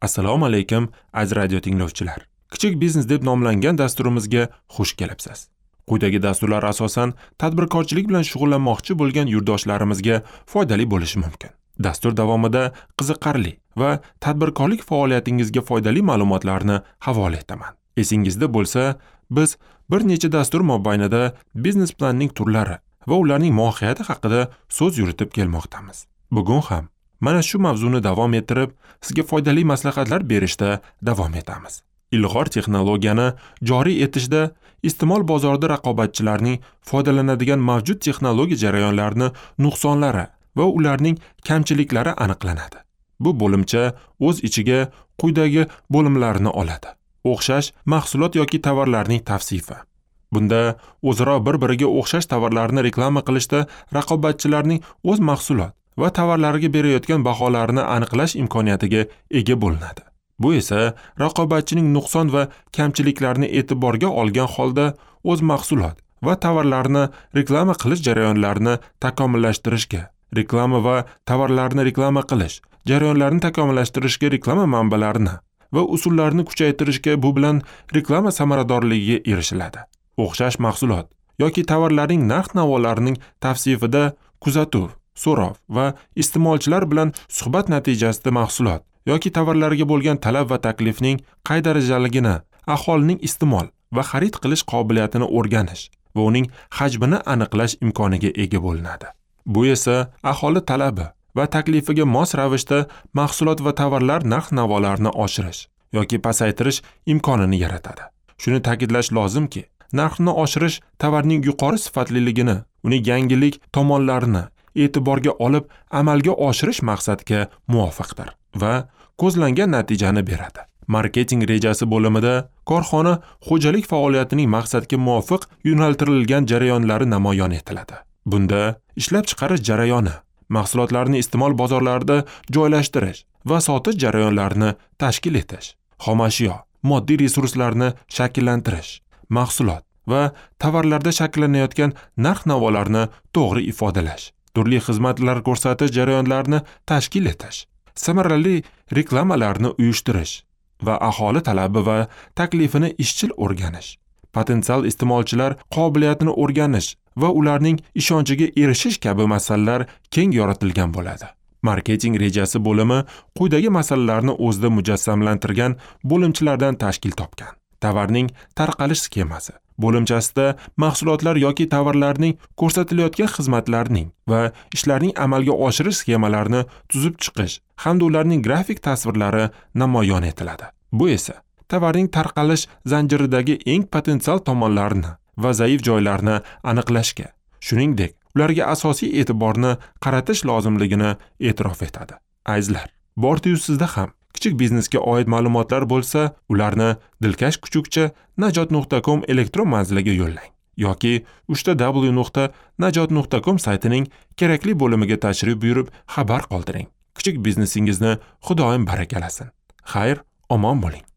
Assalomu alaykum aziz radio tinglovchilar. Kichik biznes deb nomlangan dasturimizga xush kelibsiz. Quyidagi dasturlar asosan tadbirkorchilik bilan shug'ullanmoqchi bo'lgan yurtdoshlarimizga foydali bo'lishi mumkin. Dastur davomida qiziqarli va tadbirkorlik faoliyatingizga foydali ma'lumotlarni havola etaman. Esingizda bo'lsa, biz bir necha dastur mobaynida biznes planning turlari va ularning mohiyati haqida so'z yuritib kelmoqdamiz. Bugun ham mana shu mavzuni davom ettirib, sizga foydali maslahatlar berishda davom etamiz. Ilg'or texnologiyani joriy etishda iste'mol bozorida raqobatchilarning foydalanadigan mavjud texnologiya jarayonlarini nuqsonlari va ularning kamchiliklari aniqlanadi. Bu bo'limcha o'z ichiga quyidagi bo'limlarni oladi. O'xshash mahsulot yoki tovarlarning tavsifi. Bunda o'zaro bir-biriga o'xshash tovarlarni reklama qilishda raqobatchilarning o'z mahsulot va tovarlariga berayotgan baholarini aniqlash imkoniyatiga ega bo'linadi. Bu esa raqobatchining nuqson va kamchiliklarini e'tiborga olgan holda o'z mahsulot va tovarlarini reklama qilish jarayonlarini takomillashtirishga, reklama va tovarlarni reklama qilish jarayonlarini takomillashtirishga, reklama manbalarini va usullarini kuchaytirishga, bu bilan reklama samaradorligiga erishiladi. O'xshash mahsulot yoki tovarlarning narx-navolarining tavsifida kuzatuv, so'rov va iste'molchilar bilan suhbat natijasida mahsulot yoki tovarlarga bo'lgan talab va taklifning qay darajaligini, aholining iste'mol va xarid qilish qobiliyatini o'rganish va uning hajmini aniqlash imkoniga ega bo'linadi. Bu esa aholi talabi va taklifiga mos ravishda mahsulot va tovarlar narx-navolarini oshirish yoki pasaytirish imkonini yaratadi. Shuni ta'kidlash lozimki, narxni oshirish tovarning yuqori sifatliligini, uning yangilik tomonlarini e'tiborga olib amalga oshirish maqsadga muvofiqdir va ko'zlangan natijani beradi. Marketing rejasi bo'limida korxona xo'jalik faoliyatining maqsadga muvofiq yo'naltirilgan jarayonlari namoyon etiladi. Bunda ishlab chiqarish jarayoni, mahsulotlarni iste'mol bozorlarida joylashtirish va sotish jarayonlarini tashkil etish, xomashyo, moddiy resurslarni shakllantirish, mahsulot va tovarlarda shakllanayotgan narx-navolarni to'g'ri ifodalash, turli xizmatlar ko'rsatish jarayonlarini tashkil etish, samarali reklamalarni uyushtirish va aholi talabi va taklifini izchil o'rganish, potensial iste'molchilar qobiliyatini o'rganish va ularning ishonchiga erishish kabi masalalar keng yoritilgan bo'ladi. Marketing rejasi bo'limi quyidagi masalalarni o'zida mujassamlantirgan bo'limchalardan tashkil topgan. Tovarning tarqalish sxemasi bo'limchasida mahsulotlar yoki tovarlarning ko'rsatilayotgan xizmatlarning va ishlarning amalga oshirish sxemalarini tuzib chiqish hamda ularning grafik tasvirlari namoyon etiladi. Bu esa tovarning tarqalish zanjiridagi eng potensial tomonlarini va zaif joylarini aniqlashga, shuningdek, ularga asosiy e'tiborni qaratish lozimligini e'tirof etadi. Azizlar, bordi-yu sizda ham kichik biznesga oid ma'lumotlar bo'lsa, ularni dilkash kuchukcha najot.com elektron manziliga yo'llang yoki www.najot.com saytining kerakli bo'limiga tashrif buyurib xabar qoldiring. Kichik biznesingizni Xudoyim barakalasin. Xayr, omon bo'ling.